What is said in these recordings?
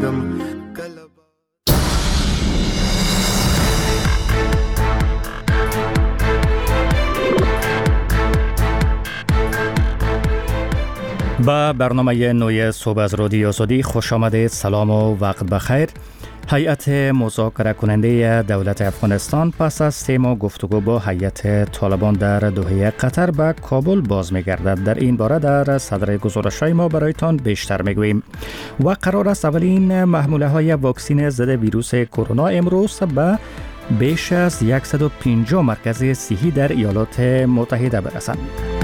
بگم. با برنامه نوی صبح از رادیو آزادی خوش آمدید. سلام و وقت بخیر. هیئت مذاکره کننده دولت افغانستان پس از 3 ماه گفتگو با هیئت طالبان در دوحه قطر به کابل باز می‌گردد. در این باره در صدر گزارش‌های ما برایتان بیشتر می‌گوییم. و قرار است اولین محموله‌های واکسن ضد ویروس کرونا امروز به بیش از 150 مرکز صحی در ایالات متحده برسند.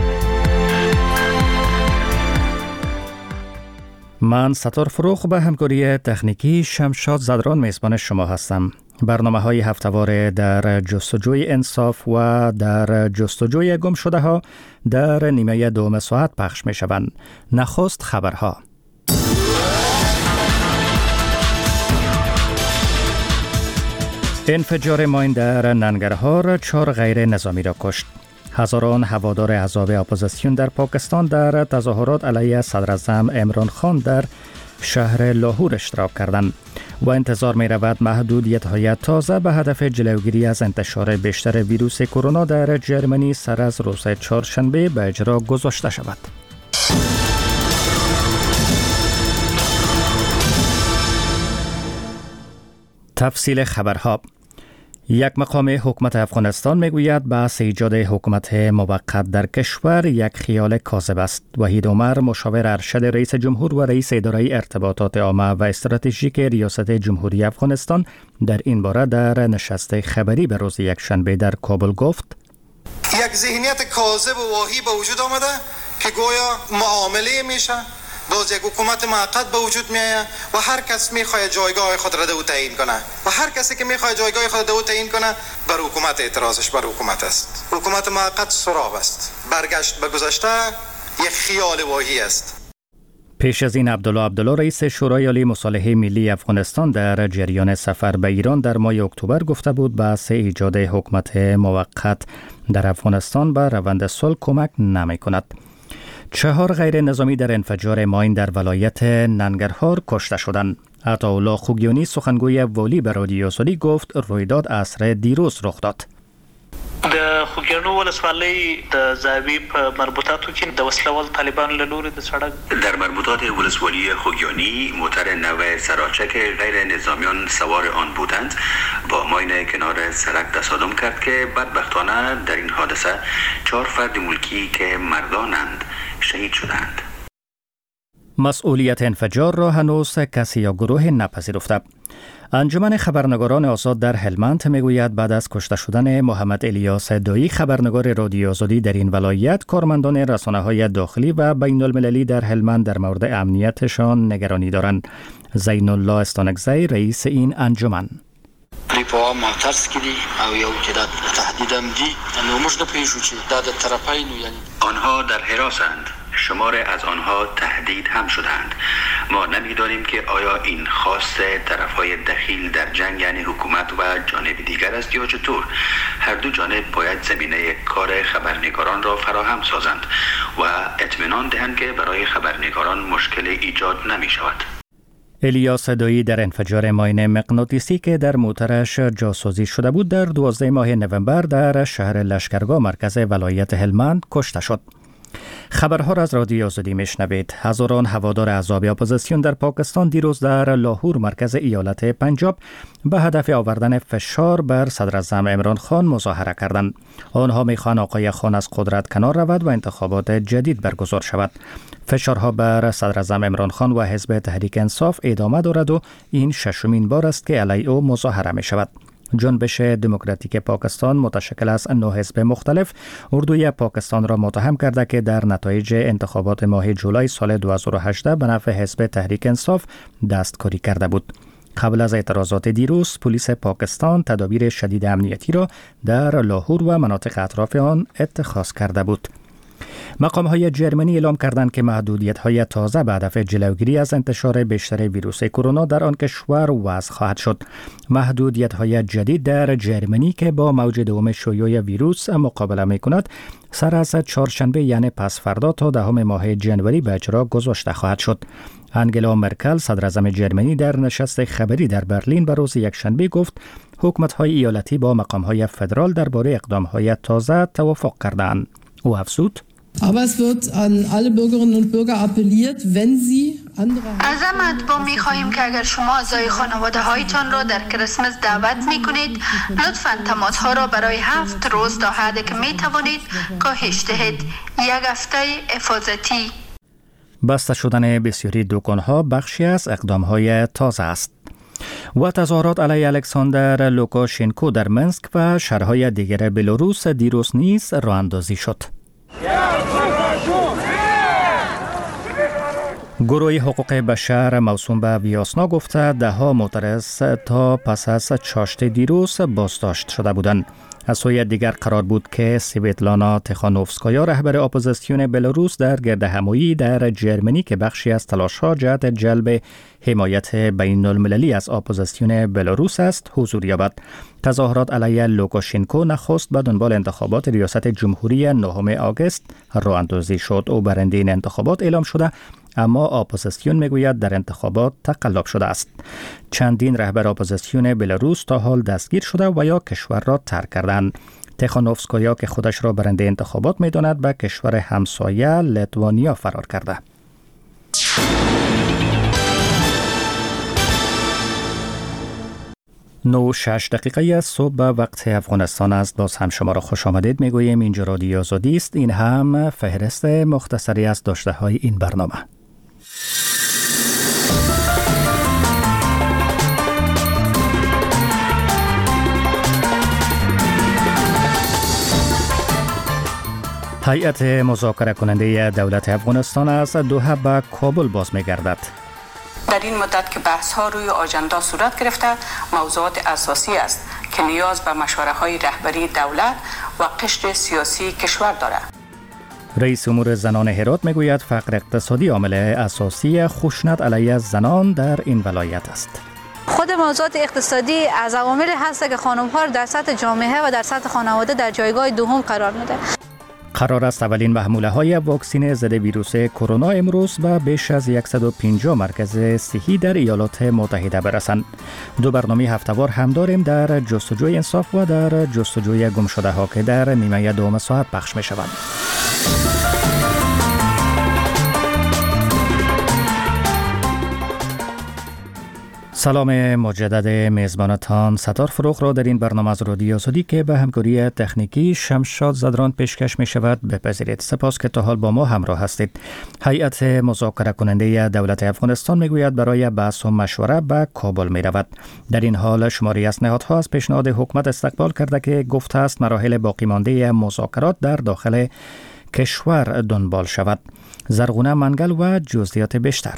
من ستار فروخ به همکاری تکنیکی شمشاد زدران میزبان شما هستم. برنامه‌های هفته‌وار در جستجوی انصاف و در جستجوی گم شده ها در نیمه دوم ساعت پخش می شوند. نخست خبرها. انفجار ماین در ننگرهار 4 غیر نظامی را کشت. هزاران هوادار احزاب اپوزیسیون در پاکستان در تظاهرات علیه صدراعظم عمران خان در شهر لاهور اشتراک کردند و انتظار می رود محدودیت‌های تازه به هدف جلوگیری از انتشار بیشتر ویروس کرونا در جرمنی سر از روز چهارشنبه به اجرا گذاشته شود. تفصیل خبرها. یک مقام حکومت افغانستان میگوید بحث ایجاد حکومت موقت در کشور یک خیال کاذب است. وحید عمر، مشاور ارشد رئیس جمهور و رئیس اداره ارتباطات عامه و استراتژیک ریاست جمهوری افغانستان در این باره در نشست خبری به روز یکشنبه در کابل گفت: یک ذهنیت کاذب و واهی به وجود آمده که گویا معامله میشه، باز یک حکومت موقت به وجود میآید و هر کس میخواد جایگاه خود را دو تعیین کنه و هر کسی که میخواد جایگاه خود دو تعیین کنه بر حکومت اعتراضش بر حکومت است. حکومت موقت سراب است، برگشت به گذشته یک خیال واهی است. پیش از این عبدالله رئیس شورای عالی مصالحه ملی افغانستان در جریان سفر به ایران در ماه اکتبر گفته بود بحث ایجاد حکومت موقت در افغانستان به روند صلح کمک نمی‌کند. 4 غیر نظامی در انفجار ماین در ولایت ننگرهار کشته شدند. عطاالله خوگیانی، سخنگوی والی به رادیو آزادی گفت رویداد عصر دیروز رخ داد. د خوګیانو ولسوالۍ د زاوی په مربوطاتو کې د وسلوال طالبانو له لوري د سړک در مربوطات ولسوالی خوگیانی موتر نو سراچک غیر نظامیان سوار آن بودند با ماین کنار سرک تصادم کرد که بدبختانه در این حادثه 4 فرد ملکی که مردانند شهید شدند. مسئولیت انفجار را هنوز کسی یا گروه نپذیرفته. انجمن خبرنگاران آزاد در هلمند میگوید بعد از کشته شدن محمد الیاس دایی خبرنگار رادیو آزادی در این ولایت، کارمندان رسانه‌های داخلی و بین المللی در هلمند در مورد امنیتشان نگرانی دارند. زین الله استانکزی، رئیس این انجمن: ریپو ما ترس کړي او یو چې د تهدید هم دي نو موږ نه پېژو چې دا د طرفینو یعنی آنها در حراسند. شمار از آنها تهدید هم شدند. ما نمی‌دانیم که آیا این خواست طرف‌های دخیل در جنگ یعنی حکومت و جانب دیگر است یا چطور. هر دو جانب باید زمینه کار خبرنگاران را فراهم سازند و اطمینان دهند که برای خبرنگاران مشکل ایجاد نمی‌شود. الیاس دایی در انفجار ماین مغناطیسی که در موترش جاسازی شده بود در 12 ماه نوامبر در شهر لشکرگاه مرکز ولایت هلمند کشته شد. خبرها را از رادیو آزادی میشنوید. هزاران هوادار احزاب اپوزیسیون در پاکستان دیروز در لاهور مرکز ایالت پنجاب به هدف آوردن فشار بر صدراعظم عمران خان مظاهره کردند. آنها میخوان آقای خان از قدرت کنار رود و انتخابات جدید برگزار شود. فشارها بر صدراعظم عمران خان و حزب تحریک انصاف ادامه دارد و این 6مین بار است که علیه او مظاهره می شود. جنبش دموکراتیک پاکستان متشکل از 9 حزب مختلف اردوی پاکستان را متهم کرده که در نتایج انتخابات ماه جولای سال 2018 به نفع حزب تحریک انصاف دستکاری کرده بود. قبل از اعتراضات دیروز، پلیس پاکستان تدابیر شدید امنیتی را در لاهور و مناطق اطراف آن اتخاذ کرده بود. مقام‌های جرمنی اعلام کردند که محدودیت‌های تازه به هدف جلوگیری از انتشار بیشتر ویروس کرونا در آن کشور وضع خواهد شد. محدودیت‌های جدید در جرمنی که با موج دوم شیوع ویروس مقابله می‌کند، سر از چهارشنبه یعنی پس فردا تا 10 ماه ژانویه به اجرا گذاشته خواهد شد. انگلا مرکل صدر اعظم جرمنی در نشست خبری در برلین به روز یکشنبه گفت حکومت‌های ایالتی با مقام‌های فدرال درباره اقدام‌های تازه توافق کردند. او افزود: Aber es wird an alle Bürgerinnen und Bürger appelliert, wenn sie از مطبوع می‌خواهیم که اگر شما اعضای خانواده هایتان را در کریسمس دعوت می‌کنید لطفاً تماس‌ها را برای 7 روز تا حدی که می‌توانید کاهش دهید. یک هفته حفاظتی. بسته شدن بسیاری دکان‌ها بخشی از اقدام‌های تازه است. و تظاهرات علیه الکساندر لوکاشنکو در منسک و شهرهای دیگر بلاروس دیروز نیز راه اندازی شد. گروه حقوق بشر موسوم به ویاسنا گفته ده‌ها معترض تا پس از چاشت دیروز بازداشت شده بودند. از سوی دیگر قرار بود که سویتلانا تخانوفسکایا رهبر اپوزیسیون بلاروس در گردهمایی در جرمنی که بخشی از تلاش‌ها جهت جلب حمایت بین المللی از اپوزیسیون بلاروس است حضور یابد. تظاهرات علیه لوکاشنکو نخست به دنبال انتخابات ریاست جمهوری 9 آگوست راه اندازی شد. او برنده این انتخابات اعلام شده، اما اپوزیسیون میگوید در انتخابات تقلب شده است. چندین رهبر اپوزیسیون بلاروس تا حال دستگیر شده و یا کشور را ترک کردند. تخانوفسکایا که خودش را برنده انتخابات میداند به کشور همسایه لیتوانیا فرار کرده. 9:06 دقیقه صبح به وقت افغانستان است. باز هم شما را خوش آمدید میگوییم. اینجا رادیو آزادی است. این هم فهرست مختصری از داشته های این برنامه. هیئت مذاکره کننده دولت افغانستان از دوحه به کابل باز می‌گردد. در این مدت که بحث ها روی آژاندا صورت گرفته، موضوعات اساسی است که نیاز به مشوره های رهبری دولت و قشر سیاسی کشور دارد. رئیس امور زنان هرات میگوید فقر اقتصادی عامل اساسی خشونت علیه زنان در این ولایت است. خود موضوعات اقتصادی از عواملی هست که خانم‌ها در سطح جامعه و در سطح خانواده در جایگاه دوم قرار میده. قرار است اولین محموله های واکسن ضد ویروس کرونا امروز به بیش از 150 مرکز صحی در ایالات متحده برسند. دو برنامه هفته‌وار هم داریم در جستجوی انصاف و در جستجوی گمشده ها که در نیمه دوم ساعت پخش می شوند. سلام مجدد میزبانتان ستار فروغ را در این برنامه از رادیو آزادی که به همکاری تکنیکی شمشاد زدران پیشکش می شود بپذیرید. سپاس که تا حال با ما همراه هستید. هیئت مذاکره کننده دولت افغانستان می گوید برای بحث و مشوره به کابل می رود. در این حال شماری از نهادها از پیشنهاد حکومت استقبال کرده که گفته است مراحل باقی مانده مذاکرات در داخل کشور دنبال شود. زرغونه منگل و جزئیات بیشتر.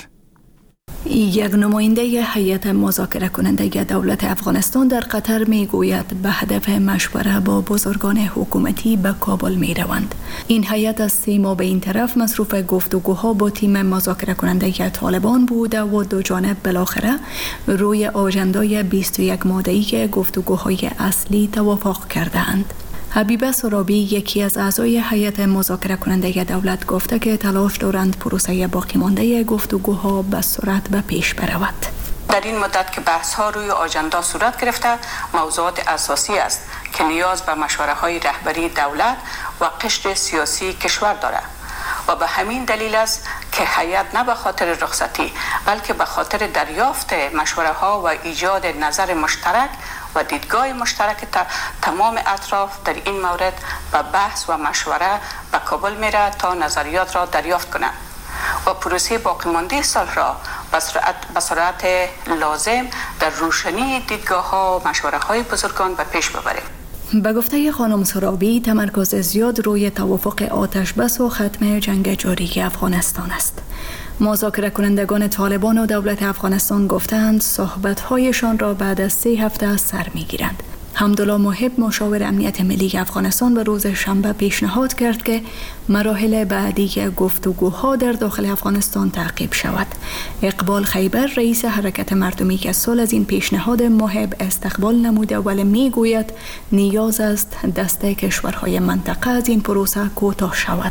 یک نماینده هیئت مذاکره کننده دولت افغانستان در قطر می گوید به هدف مشوره با بزرگان حکومتی به کابل می روند. این هیئت از 3 ماه به این طرف مصروف گفتگوها با تیم مذاکره کننده طالبان بوده و دو جانب بالاخره روی آژاندای 21 ماده‌ای گفتگوهای اصلی توافق کردند. حبیبه سرابی یکی از اعضای هیئت مذاکره کننده دولت گفته که تلاش دارند پروسه باقی مانده گفتگوها به سرعت به پیش برود. در این مدت که بحث ها روی آژاندا صورت گرفته، موضوعات اساسی است که نیاز به مشوره های رهبری دولت و قشر سیاسی کشور دارد و به همین دلیل است که هیئت نه به خاطر رخصتی بلکه به خاطر دریافت مشوره ها و ایجاد نظر مشترک و دیدگاه مشترک تمام اطراف در این مورد به بحث و مشوره به کابل میره تا نظریات را دریافت کنند و پروسه باقی مانده صلح را به سرعت لازم در روشنی دیدگاه ها و مشوره های بزرگان به پیش ببریم. به گفته خانم سرابی تمرکز زیاد روی توافق آتش بس و ختم جنگ جاری افغانستان است. مذاکره کنندگان طالبان و دولت افغانستان گفتند صحبت‌هایشان را بعد از 3 هفته سر می‌گیرند. حمدالله محب مشاور امنیت ملی افغانستان به روز شنبه پیشنهاد کرد که مراحل بعدی گفتگوها در داخل افغانستان تعقیب شود. اقبال خیبر رئیس حرکت مردمی که صلح از این پیشنهاد محب استقبال نموده ولی میگوید نیاز است دست کشورهای منطقه از این پروسه کوتاه شود.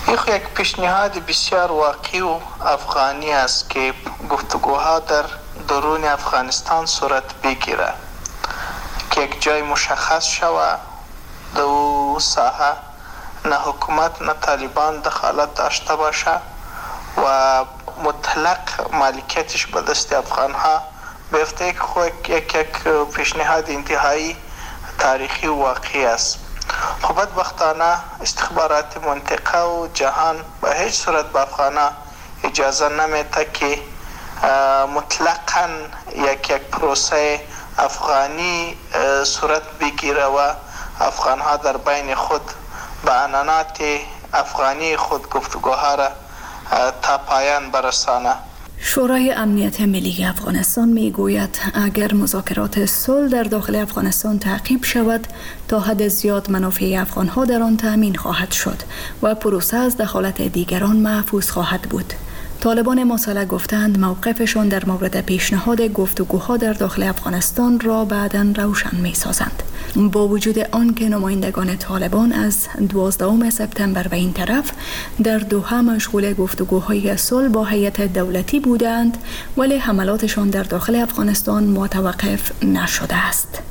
یک پیشنهاد بسیار واقعی و افغانی است که گفتگوها در درون افغانستان صورت بگیره که یک جای مشخص شود در ساحه نه حکومت نه طالبان دخالت داشته باشه و مطلق مالکیتش به دست افغان ها بیفته که خود یک پیشنهاد انتهایی تاریخی و واقعی است. خب بدبختانه استخبارات منطقه و جهان به هیچ صورت به افغانها اجازه نمیده که مطلقاً یک پروسه افغانی صورت بگیره و افغانها در بین خود به عنانات افغانی خود گفتگوها را تا پایان برسانه. شورای امنیت ملی افغانستان می گوید اگر مذاکرات صلح در داخل افغانستان تعقیب شود تا حد زیاد منافع افغانها در آن تأمین خواهد شد و پروسه از دخالت دیگران محفوظ خواهد بود. طالبان مسلح گفتند موقفشان در مورد پیشنهاد گفتگوها در داخل افغانستان را بعداً روشن می سازند. با وجود آنکه نمایندگان طالبان از 12 سپتامبر به این طرف در دوحه مشغول گفتگوهای صلح با هیئت دولتی بودند، ولی حملاتشان در داخل افغانستان متوقف نشده است.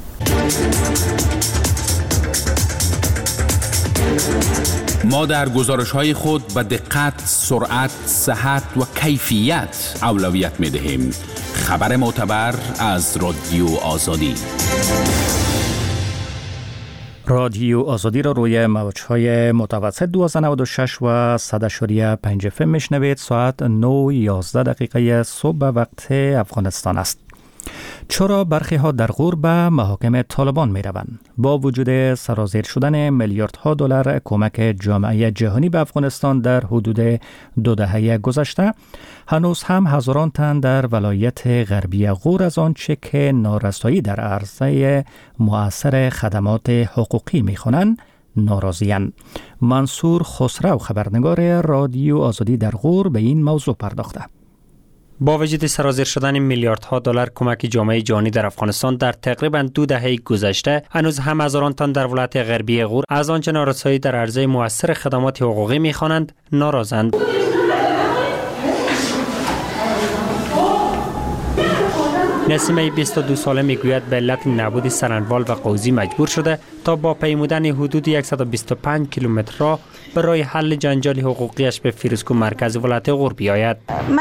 ما در گزارش‌های خود به دقت، سرعت، صحت و کیفیت اولویت می‌دهیم. خبر معتبر از رادیو آزادی. رادیو آزادی را روی موج‌های متوسط 1296 و 100.5 FM میشنوید. ساعت 9:11 صبح به وقت افغانستان است. چرا برخی ها در غور به محاکم طالبان می روند؟ با وجود سرازیر شدن میلیاردها دلار کمک جامعه جهانی به افغانستان در حدود 2 دهه گذشته، هنوز هم هزاران تن در ولایت غربی غور از آنچه که نارسایی در عرصه مؤثر خدمات حقوقی می خوانند ناراضی‌اند. منصور خسرو، خبرنگار رادیو آزادی در غور، به این موضوع پرداخته. با وجود سرازیر شدن میلیاردها دلار کمک جامعه جهانی در افغانستان در تقریباً 2 دهه گذشته، هنوز هم هزاران تن در ولایت غربی غور از آنچه نارسایی در عرصه مؤثر خدمات حقوقی می‌خوانند ناراضند. نسیمه 22 ساله میگوید به علت نبود سرنوال و قوزی مجبور شده تا با پیمودن حدود 125 کیلومتر را برای حل جنجال حقوقیش به فیروزکوه مرکز ولایت غور بیاید.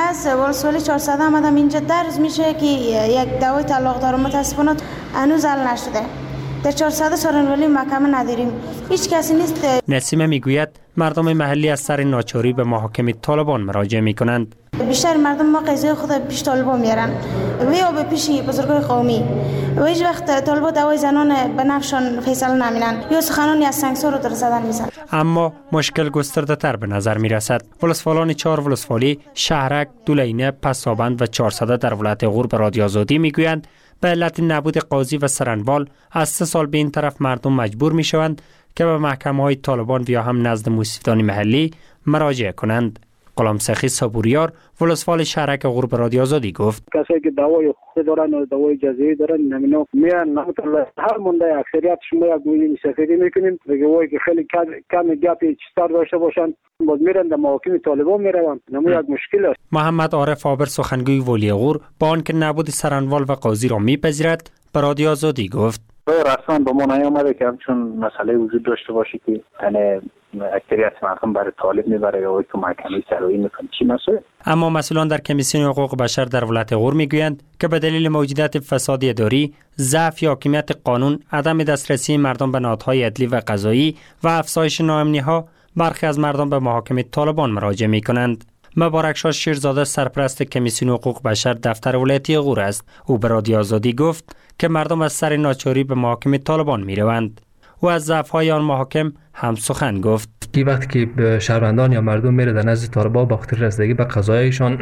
من سال 400 آمدم اینجا درس میشه که یک دعوای طلاق دارم، متاسفانه هنوز حل نشده. در 400 سرنوالی محکمه نداریم، هیچ کسی نیست. نسیمه میگوید مردم محلی از سر ناچاری به محاکم طالبان مراجعه میکنند. بیشتر مردم ما قضیه خود پیش طالبان میارن و یا به پیش بزرگای قومی و هیچ وقت طالبان دعوای زنان به نفعشان فیصله نمینن یا سخنانی از سنگسار رو در زدن میزن. اما مشکل گسترده تر به نظر میرسد. ولسوالان 4 ولسوالی شهرک، دولینه، پسابند و 400 در ولایت غور به رادیو آزادی میگویند به علت نبود قاضی و سرنوال از 3 سال به این طرف مردم مجبور میشوند که به محکمه‌های طالبان یا هم نزد موسیدان محلی مراجعه کنند. غلام سخی صبوریار، ولسوال شهرک غور به رادیو آزادی گفت کسایی که دعوای حقوقی دارن و دعوای جزایی دارن نمینا میان نمیتونه هر مونده اکثریتش ما گویی سفری میکنیم دیگه وای که خیلی کم گپی چیزتر داشته باشن باز میرن در محاکم طالبان میروند. نمو یک مشکل است. محمد عارف آبر، سخنگوی ولی غور، با آنکه نبود سرنوال و قاضی را میپذیرد به رادیو آزادی گفت رسما به ما نیامده که همچون مسئله وجود داشته باشه که یعنی اکثریت مردم برای طالب میبره یا که محکمه سرایی میکنه چی مسئله. اما مسئولان در کمیسیون حقوق بشر در ولایت غور میگویند که به دلیل موجودیت فساد اداری، ضعف حاکمیت قانون، عدم دسترسی مردم به نهادهای عدلی و قضایی و افزایش ناامنی‌ها، برخی از مردم به محاکم طالبان مراجعه میکنند. مبارک شاه شیرزاده، سرپرست کمیسیون حقوق بشر دفتر ولایتی غور است. او به رادیو آزادی گفت که مردم از سر ناچاری به محاکم طالبان میروند. و از ضعف‌های آن محاکم هم سخن گفت. که وقتی که شهروندان یا مردم میره در نزد طالبان با خاطر رسیدگی به قضایشان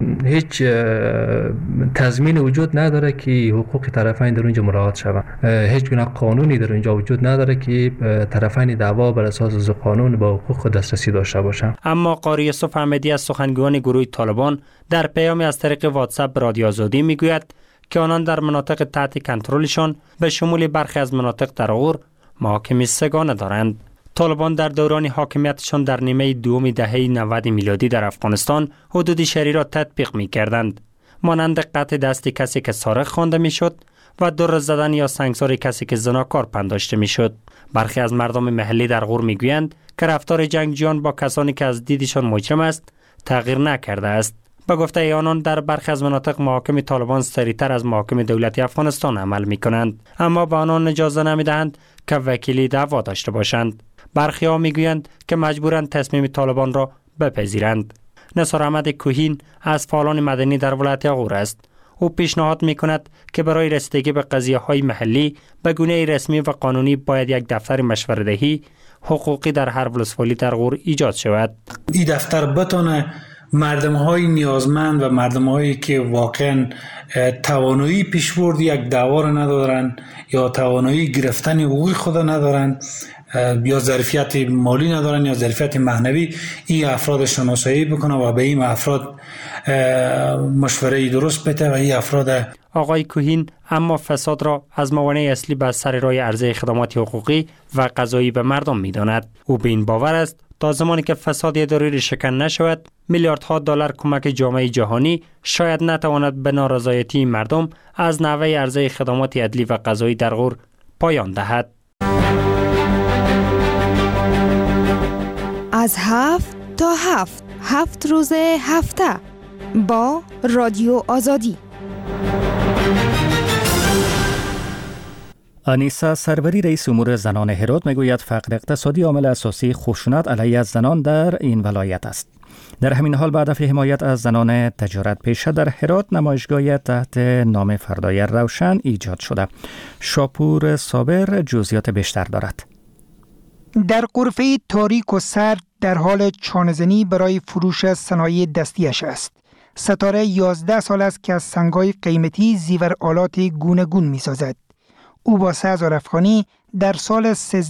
هیچ تضمین وجود نداره که حقوق طرفین در اونجا مراعات شود. هیچ گونه قانونی در اونجا وجود نداره که طرفین دعوا بر اساس قانون با حقوق دسترسی داشته باشند. اما قاری یوسف احمدی از سخنگویان گروه طالبان در پیامی از طریق واتساپ به رادیو آزادی میگوید که آنان در مناطق تحت کنترلشان به شمول برخی از مناطق در غور محاکم سگانه دارند. طالبان در دوران حاکمیتشان در نیمه دوم دهه 90 میلادی در افغانستان حدود شهری را تطبیق می کردند. مانند قطع دست کسی که سارق خوانده می شد و دور زدن یا سنگسار کسی که زناکار پنداشته می شد. برخی از مردم محلی در غور می گویند که رفتار جنگجویان با کسانی که از دیدشان مجرم است تغییر نکرده است. به گفته آنان در برخی از مناطق محاکم طالبان سریعتر از محاکم دولتی افغانستان عمل می کنند، اما به آنان اجازه نمی دهند که وکیلی دعوا داشته باشند. برخی ها می گویند که مجبورند تصمیم طالبان را بپذیرند. نثار احمد کوهین از فعالان مدنی در ولایت غور است. او پیشنهاد می کند که برای رسیدگی به قضیه های محلی به گونه رسمی و قانونی باید یک دفتر مشوره‌دهی حقوقی در هر ولسوالی در غور ایجاد شود. این دفتر بتونه مردم های نیازمند و مردم هایی که واقعا توانایی پیشبرد یک دعوا را ندارن یا توانایی گرفتن حقوق خود ندارن یا ظرفیت مالی ندارن یا ظرفیت معنوی، این افراد شناسایی بکنه و به این افراد مشوره درست بده و این افراد. آقای کوهین اما فساد را از موانع اصلی بر سر راه عرضه خدمات حقوقی و قضایی به مردم می‌داند. او به این باور است تا زمانی که فساد اداری ریشه‌کن نشود، میلیاردها دلار کمک جامعه جهانی شاید نتواند به نارضایتی مردم از نحوه عرضه خدمات عدلی و قضایی در غور پایان دهد. از 7 تا 7 روز هفته با رادیو آزادی. آنیسا سروری رئیس امور زنان هرات میگوید فقر اقتصادی عامل اساسی خشونت علیه زنان در این ولایت است. در همین حال به هدف حمایت از زنان تجارت پیشه در هرات نمایشگاهی تحت نام فردای روشن ایجاد شده. شاپور صابر جزئیات بیشتر دارد. در غرفه تاریک و سرد در حال چانه‌زنی برای فروش صنایع دستیش است. ستاره 11 سال است که از سنگ‌های قیمتی زیور آلات گوناگون می‌سازد. او با 3000 افغانی در سال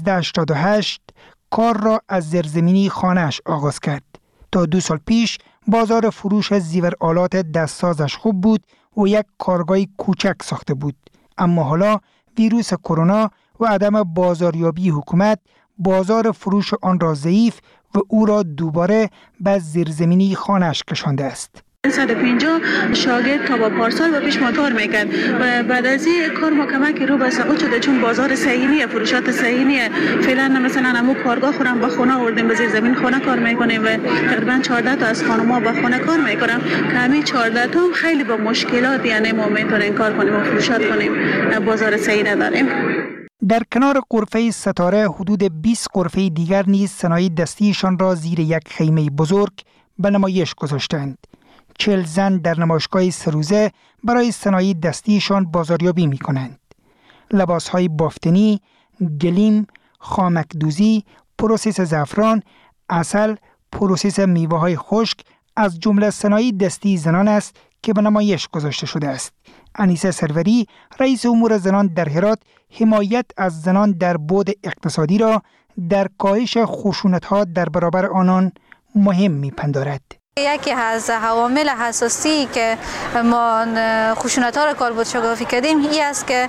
1388 کار را از زیرزمینی خانه‌اش آغاز کرد. تا 2 سال پیش بازار فروش زیور آلات دستسازش خوب بود و یک کارگاه کوچک ساخته بود. اما حالا ویروس کرونا و عدم بازاریابی حکومت بازار فروش آن را ضعیف و او را دوباره به زیرزمینی خانه‌اش کشانده است. 150 شاگرد تا با پارسال با پیش ما کار میکرد و بعد از این کار ما کمک رو به سقوط شده، چون بازار صحیحیه، فروشات صحیحیه. فعلا مثلا همو کارگاه خورم به خونه آوردیم، به زیر زمین خونه کار میکنیم و تقریبا 14 تا از خانم‌ها به خونه کار میکنم که همین 14 تا خیلی با مشکلات، یعنی ما میتونیم کار کنیم و فروشات کنیم، بازار صحیح نداریم. در کنار غرفه ستاره حدود 20 غرفه دیگر نیز صنایع دستیشان را زیر یک خیمه بزرگ به نمایش گذاشتند. 40 زن در نمایشگاه 3 روزه برای صنایع دستیشان بازاریابی می کنند. لباسهای بافتنی، گلیم، خامکدوزی، پروسس زعفران، عسل، پروسس میوه‌های خشک از جمله صنایع دستی زنان است که به نمایش گذاشته شده است. آنیسا سروری رئیس امور زنان در هرات حمایت از زنان در بعد اقتصادی را در کاهش خشونت‌ها در برابر آنان مهم می‌پندارد. یکی از عوامل اساسی که ما خشونت‌ها را کالبد شکافی کردیم این است که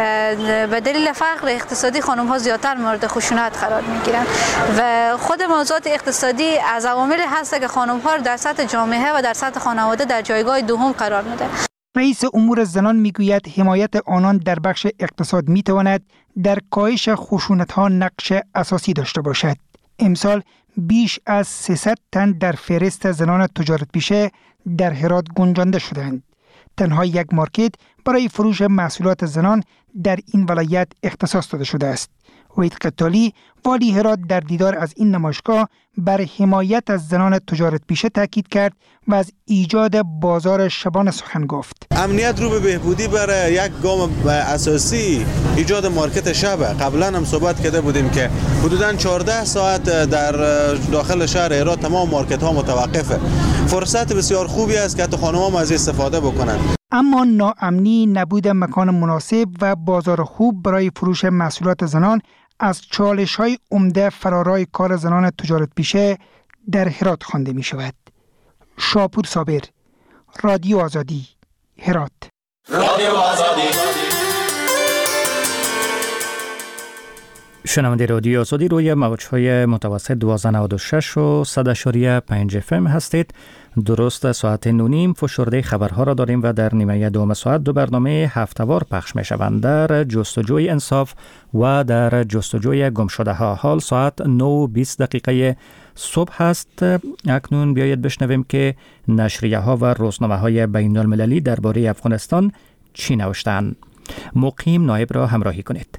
به دلیل فقر اقتصادی خانم‌ها زیادتر مورد خشونت قرار می‌گیرند و خود موضوعات اقتصادی از عوامل هست که خانم‌ها در سطح جامعه و در سطح خانواده در جایگاه دوم قرار میده. رئیس امور زنان میگوید حمایت آنان در بخش اقتصاد میتواند در کاهش خشونت‌ها نقش اساسی داشته باشد. امسال بیش از 300 تن در فهرست زنان تجارت پیشه در هرات گنجانده شدند. تنها یک مارکت برای فروش محصولات زنان در این ولایت اختصاص داده شده است. وحید قتالی والی هرات در دیدار از این نمایشگاه بر حمایت از زنان تجارت پیشه تاکید کرد و از ایجاد بازار شبانه سخن گفت. امنیت رو به بهبودی برای یک گام اساسی ایجاد مارکت شب. قبلا هم صحبت کرده بودیم که حدوداً 14 ساعت در داخل شهر هرات تمام مارکت ها متوقفه. فرصت بسیار خوبی است که حتی خانم‌ها از استفاده بکنند. اما ناامنی، نبود مکان مناسب و بازار خوب برای فروش محصولات زنان از چالش‌های عمده فرارای کار زنان تجارت پیشه در هرات خوانده می شود. شاپور صابر، رادیو آزادی، هرات. رادیو آزادی. شنونده رادیو آزادی روی موج‌های متوسط 1296 و 100.5 FM هستید. درست ساعت 9:30 فشرده خبرها را داریم و در نیمه دوم ساعت دو برنامه هفته‌وار پخش می‌شوند. در جستجوی انصاف و در جستجوی گمشده‌ها. حال ساعت 9:20 صبح هست. اکنون بیایید بشنویم که نشریه‌ها و روزنامه‌های بین‌المللی درباره افغانستان چی نوشتند. مقیم نایب را همراهی کنید.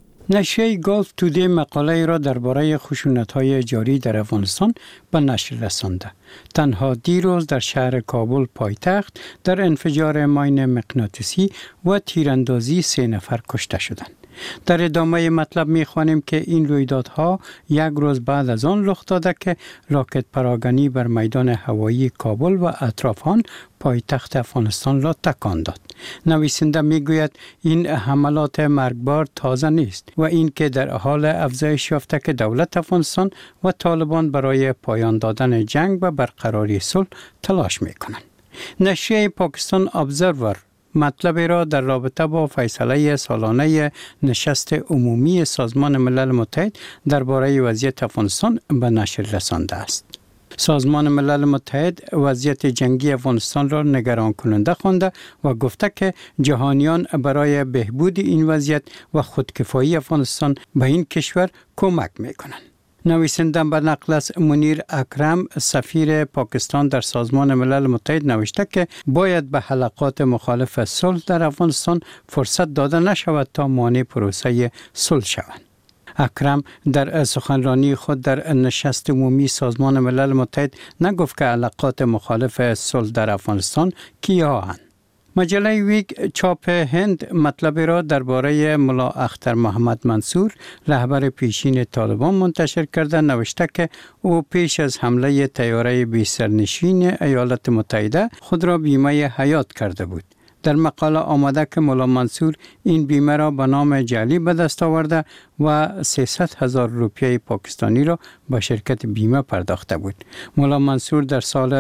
نشریه گالف تودی مقاله را درباره خشونت‌های جاری در افغانستان به نشر رسانده. تنها دیروز در شهر کابل پایتخت در انفجار ماین مغناطیسی و تیراندازی 3 نفر کشته شدند. در ادامه مطلب می‌خوانیم که این رویدادها یک روز بعد از آن رخ داده که راکت پراگنی بر میدان هوایی کابل و اطراف آن پایتخت افغانستان را تکان داد. نویسنده میگوید این حملات مرگبار تازه نیست و این که در حال افزایش یافته که دولت افغانستان و طالبان برای پایان دادن جنگ و برقراری صلح تلاش میکنند. نشریه پاکستان ابزرور مطلب را در رابطه با فیصله سالانه نشست عمومی سازمان ملل متحد درباره وضعیت افغانستان به نشر رسانده است. سازمان ملل متحد وضعیت جنگی افغانستان را نگران کننده خوانده و گفته که جهانیان برای بهبود این وضعیت و خودکفایی افغانستان به این کشور کمک میکنند. نویسنده به نقل از منیر اکرم سفیر پاکستان در سازمان ملل متحد نوشته که باید به حلقات مخالف صلح در افغانستان فرصت داده نشود تا مانع پروسه صلح شوند. اکرم در سخنرانی خود در نشست عمومی سازمان ملل متحد نگفت که حلقات مخالف صلح در افغانستان کیاهند. مجله ویک چاپ هند مطلب را درباره ملا اختر محمد منصور رهبر پیشین طالبان منتشر کرده نوشته که او پیش از حمله طیاره بی سرنشین ایالات متحده خود را بیمه حیات کرده بود. در مقاله آمده که ملا منصور این بیمه را به نام جعلی به دست آورده و 300,000 روپیه پاکستانی را به شرکت بیمه پرداخته بود. ملا منصور در سال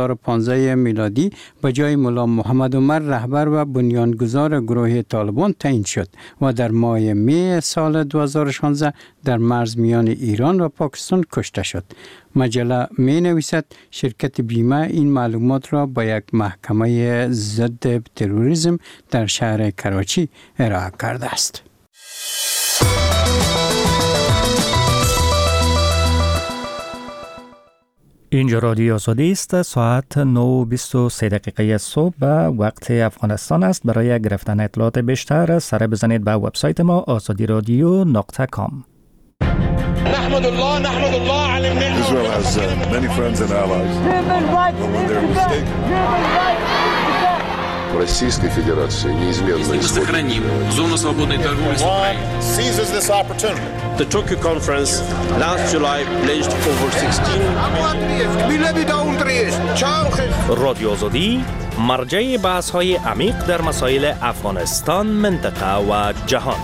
2015 میلادی به جای ملا محمد عمر رهبر و بنیانگذار گروه طالبان تعیین شد و در ماه می سال 2016 در مرز میان ایران و پاکستان کشته شد. مجله می نویسد شرکت بیمه این معلومات را به یک محکمه ضد تروریسم در شهر کراچی ارائه کرده است. اینجا رادیو آزادی است. ساعت 9:23 صبح و وقت افغانستان است. برای گرفتن اطلاعات بیشتر سر بزنید به وبسایت ما azadiradyo.com. نحمد الله على النعمة. Israel has many friends and allies. When they're mistaken. Российской Федерации неизменно сохраним зону свободной торговли с Украиной. Seizes this opportunity. The Tokyo conference last July pledged over 16. رادیو آزادی مرجع بحث‌های عمیق در مسائل افغانستان، منطقه و جهان.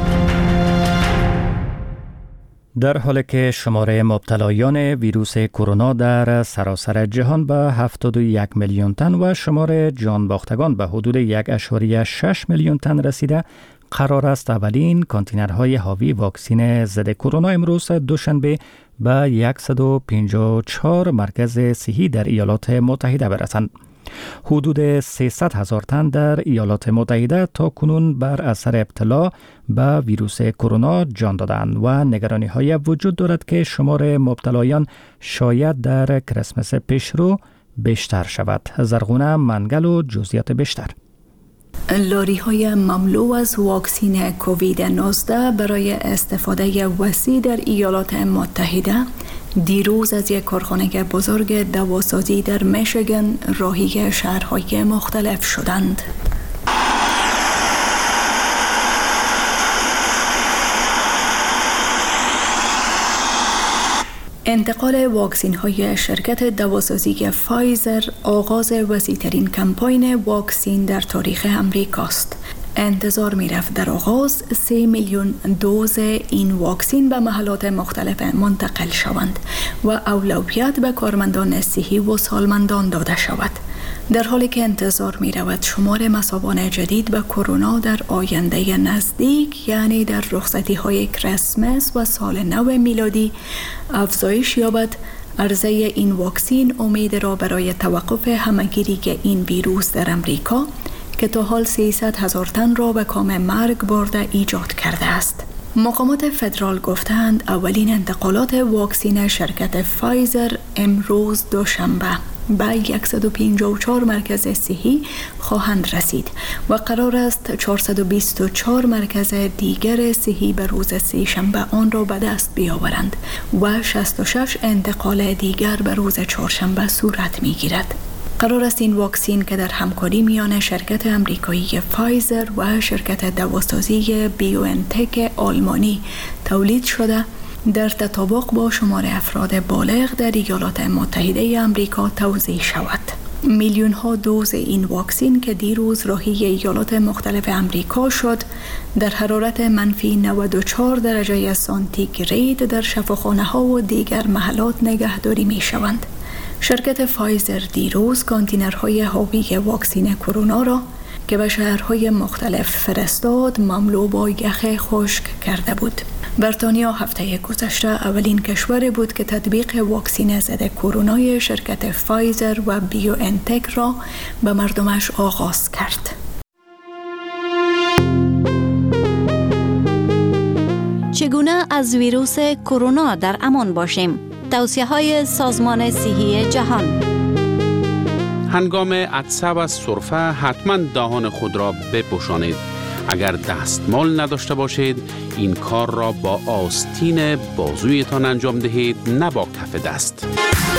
در حالی که شماره مبتلایان ویروس کرونا در سراسر جهان به 71 میلیون تن و شماره جان باختگان به حدود 1.6 میلیون تن رسیده، قرار است اولین کانتینرهای حاوی واکسن ضد کرونا امروز دوشنبه به 154 مرکز صحی در ایالات متحده برسند. حدود 300,000 تن در ایالات متحده تا کنون بر اثر ابتلا به ویروس کرونا جان دادند و نگرانی های وجود دارد که شمار مبتلایان شاید در کریسمس پیشرو بیشتر شود. زرغونه منگل و جزئیات بیشتر. لاری های مملو از واکسین کووید 19 برای استفاده وسیع در ایالات متحده دیروز از یک کارخانه بزرگ دواسازی در میشیگان راهی شهرهای مختلف شدند. انتقال واکسین های شرکت دواسازی فایزر آغاز وسیع‌ترین کمپاین واکسین در تاریخ امریکاست. انتظار می رفت در آغاز 3 میلیون دوز این واکسین به محلات مختلف منتقل شوند و اولویت به کارمندان صحی و سالمندان داده شود. در حالی که انتظار می رود شمار مصابان جدید به کرونا در آینده نزدیک، یعنی در رخصتی های کریسمس و سال نو میلادی افزایش یابد، عرضه این واکسین امید را برای توقف همهگیری این ویروس در امریکا که تا حال 300,000 تن را به کام مرگ برده ایجاد کرده است. مقامات فدرال گفتند اولین انتقالات واکسین شرکت فایزر امروز دوشنبه به 154 مرکز صحی خواهند رسید و قرار است 424 مرکز دیگر صحی به روز سه‌شنبه آن را به دست بیاورند و 66 انتقال دیگر به روز چهارشنبه صورت می‌گیرد. قرار است این واکسین که در همکاری میان شرکت امریکایی فایزر و شرکت دواسازی بیوانتک آلمانی تولید شده در تطابق با شمار افراد بالغ در ایالات متحده آمریکا توزیع شود. میلیون ها دوز این واکسین که دیروز راهی ایالات مختلف آمریکا شد در حرارت منفی 94 درجه سانتیگراد در شفاخانه ها و دیگر محلات نگهداری می شوند. شرکت فایزر دیروز کانتینرهای حاوی واکسین کرونا را که به شهرهای مختلف فرستاد مملو با یخ خشک کرده بود. بریتانیا هفته گذشته اولین کشور بود که تطبیق واکسین ضد کرونای شرکت فایزر و بیوانتک را به مردمش آغاز کرد. چگونه از ویروس کرونا در امان باشیم؟ توصیه‌های سازمان صحی جهان. هنگام عطسه و سرفه حتما دهان خود را بپوشانید. اگر دستمال نداشته باشید این کار را با آستین بازویتان انجام دهید، نه با کف دست.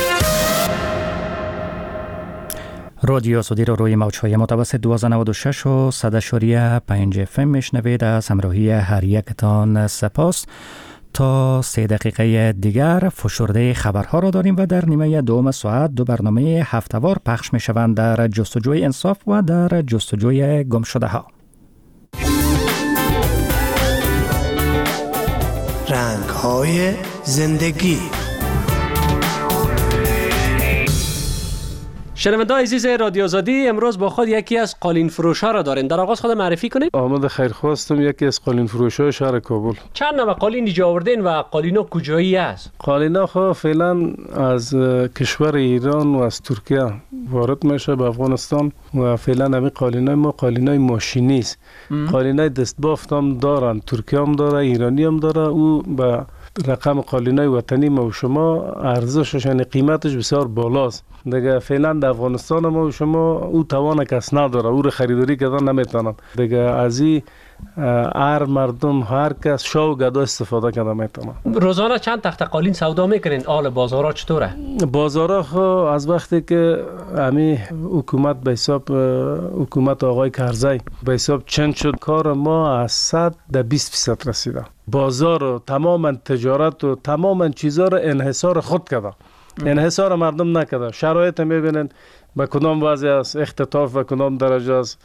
رادیو آزادی را روی موج‌های متوسط 1296 و 100.5 FM میشنوید. از همراهی هر یکتان سپاس. تا 3 دقیقه دیگر فشرده خبرها را داریم و در نیمه دوم ساعت 2 برنامه هفته‌وار پخش می شوند در جستجوی انصاف و در جستجوی گمشده ها. رنگ‌های زندگی. شنونده‌های عزیز رادیو آزادی، امروز با خود یکی از قالین فروش‌ها را دارین. در آغاز خود معرفی کنید. احمد خیرخواستم، یکی از قالین فروش‌های شهر کابل. چند نوع قالین اینجا آوردین و قالینا کجایی است؟ قالینا خو فعلا از کشور ایران و از ترکیه وارد میشه به افغانستان و فعلا همین قالینای ما قالینای ماشینی است. قالینای دستبافت هم دارن، ترکیه هم داره، ایرانی هم داره. او به رقم قالینای وطنی ما و شما ارزشش یعنی قیمتش بسیار بالاست. دیگه فعلا در افغانستان ما و شما او توان کس نداره، او رو خریداری کردن نمیتونن. دیگه از این هر مردم هر کس شاه و گدا استفاده کرده میتونه. روزانه چند تخت قالین سودا میکنین؟ حال بازارا چطوره؟ بازارا خو از وقتی که همین حکومت به حساب حکومت آقای کرزی به حساب چند شد، کار ما از 100 تا 20% رسیده. بازار و تماما تجارت و تماما چیزا رو انحصار خود کرده. انحصار مردم نکرده. شرایط میبینن به کدام وضع است، اختطاف به کدام درجه است،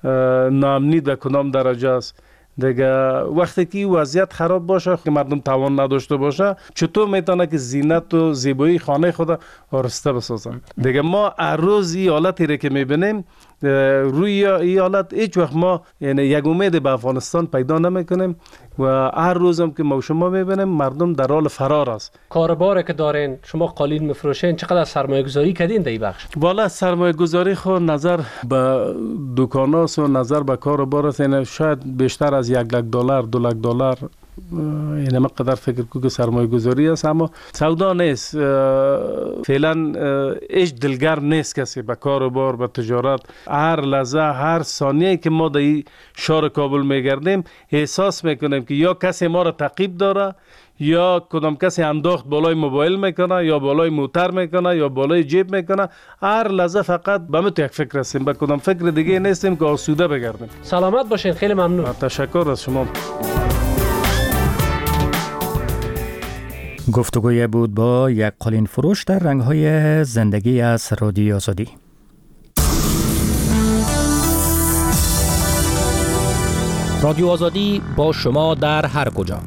ناامنی به کدام درجه است. دیگه وقتی که وضعیت خراب باشه که مردم توان نداشته باشه، چطور میتونه که زینت و زیبایی خانه خود آراسته بسازه؟ دیگه ما هر روز این حالتی رو که میبینیم روی این حالت هیچ وقت ما یعنی یک امید به افغانستان پیدا نمیکنیم و هر روزم که ما شما میبینیم مردم در حال فرار است. کارباری که دارین شما قالین میفروشین، چقدر سرمایه گذاری کردین در این بخش؟ والا سرمایه گذاری خود نظر به دکاناست و نظر به کاربار است، یعنی شاید بیشتر از $1 لک $2 لک یعنی من قدر فکر کنم که سرمایه گذاری است، اما سودا نیست. فعلا هیچ دلگرم نیست کسی به کاروبار به تجارت. هر لحظه هر ثانیه که ما در این شهر کابل میگردیم احساس میکنیم که یا کسی ما را تعقیب داره، یا کدام کسی انداخت بالای موبایل میکنه، یا بالای موتر میکنه، یا بالای جیب میکنه. هر لحظه فقط به ما یک فکر هستیم، به کدام فکر دیگه نیستیم که آسوده بگردیم. سلامت باشین، خیلی ممنون. تشکر از شما. گفتگوی بود با یک قالین فروش در رنگ‌های زندگی از رادیو آزادی. رادیو آزادی با شما در هر کجا.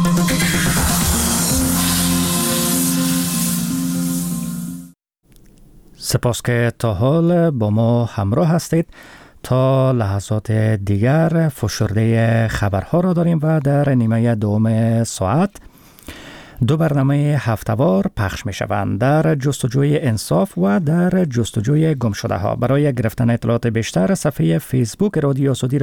سپاس که تا حال با ما همراه هستید. تا لحظات دیگر فشرده خبرها را داریم و در نیمه دوم ساعت 2 برنامه هفته‌وار پخش می شوند در جستجوی انصاف و در جستجوی گمشده ها. برای گرفتن اطلاعات بیشتر صفحه فیسبوک رادیو آزادی